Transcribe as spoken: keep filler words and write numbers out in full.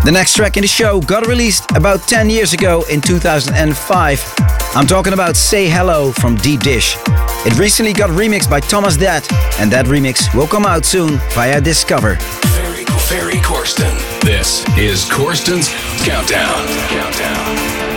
The next track in the show got released about ten years ago in two thousand five. I'm talking about Say Hello from Deep Dish. It recently got remixed by Thomas Dad, and that remix will come out soon via Discover. Ferry, Ferry Corsten. This is Corsten's Countdown. Countdown.